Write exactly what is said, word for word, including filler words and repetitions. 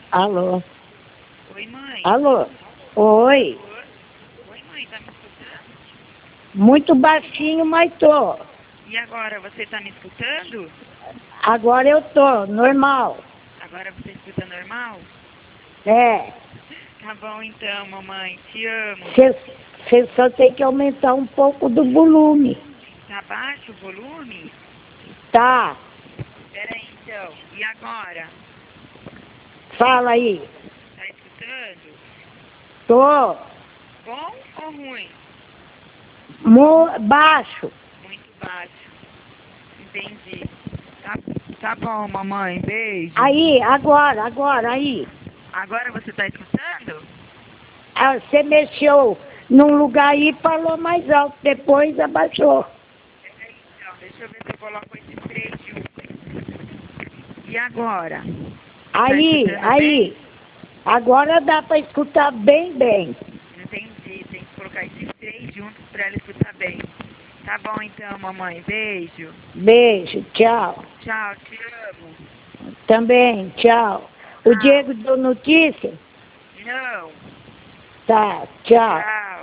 Alô? Oi, mãe. Alô? Oi? Oi, mãe, tá me escutando? Muito baixinho, mas tô. E agora, você tá me escutando? Agora eu tô, normal. Agora você escuta normal? É. Tá bom então, mamãe. Te amo. Você só tem que aumentar um pouco do volume. Tá baixo o volume? Tá. Peraí então. E agora? Fala aí. Tá escutando? Tô. Bom ou ruim? Mo baixo. Muito baixo. Entendi. Tá, tá bom, mamãe. Beijo. Aí, agora, agora, aí. Agora você tá escutando? Ah, você mexeu num lugar aí e falou mais alto, depois abaixou. Peraí então. Deixa eu ver se eu coloco esses três juntos. E agora? Aí, Tá escutando aí. bem? Agora dá para escutar bem, bem. Entendi, tem que colocar esses três juntos pra ela escutar bem. Tá bom então, mamãe. Beijo. Beijo, tchau. Tchau, te amo. Também, tchau. O Tchau. Diego deu notícia? Não. Tá, tchau. Tchau.